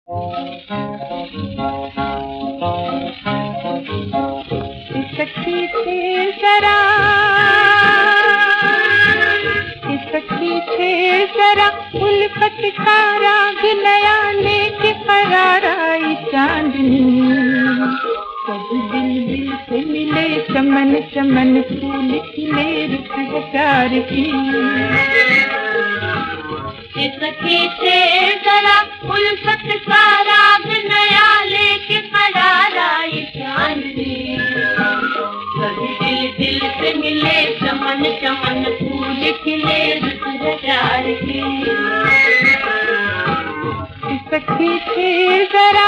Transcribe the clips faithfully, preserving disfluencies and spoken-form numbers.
सखी थे जरा, सखी थे जरा उल्फत का राग नया लेके करार आई चांदनी। कभी दिल दिल से मिले चमन चमन फूल खिले रुत है प्यार की। सखी थे जरा उल्फत का राग नया लेके करार आई चांदनी। कभी दिल दिल से मिले चमन चमन फूल खिले रुत है प्यार की। सखी थे जरा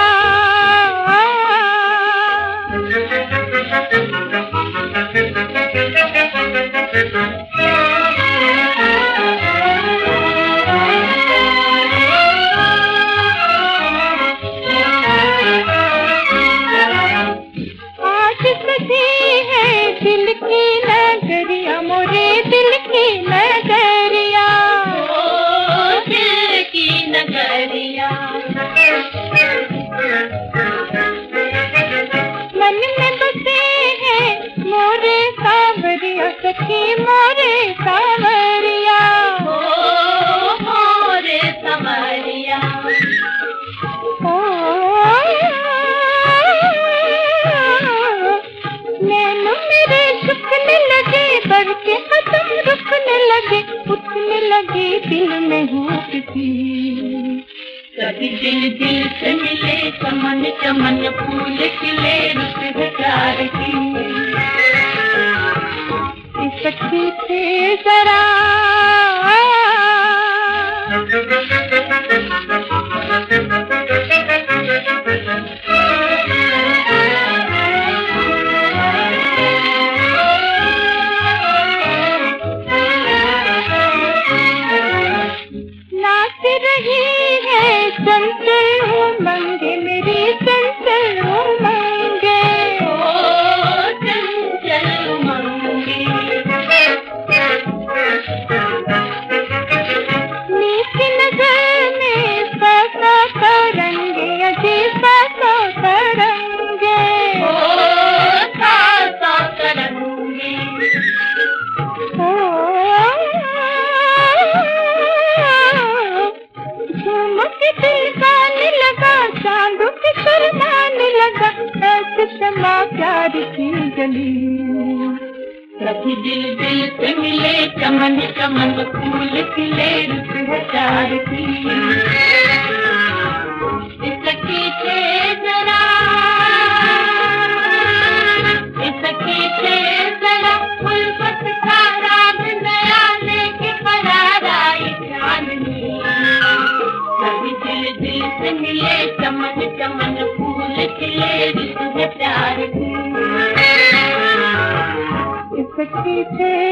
आज सजी है दिल की नगरिया मोरे दिल की नगरिया। ओ दिल की नगरिया मन में बसे हैं मोरे सावरिया सखी मोरे सावरिया। ओ मोरे सावरिया ओ नैनो मेरे झुकने लगे बढ़ के कदम रुकने लगे उठने लगे दिल में हुक थी। कभी दिल दिल से मिले चमन चमन फूल खिले रुत है प्यार की। सखी थे जरा नाच रही है चंचल उमंगे मेरी चंचल उमंगे। ओ चंचल उमंगे नीची नजर में पैसा करेंगे अजीब पैसा करेंगे। ओ सासा करेंगे झूमके दिल गाने लगा चांदों के शर्माने लगा ऐसे क्षमा प्यार की गली। कभी दिल दिल से मिले चमन चमन फूल खिले रुत है प्यार की। सखी थे जरा सखी थे जरा उल्फत का राग नया लेके करार आई चांदनी। कभी दिल दिल से मिले चमन चमन फूल खिले रुत है प्यार की। सखी थे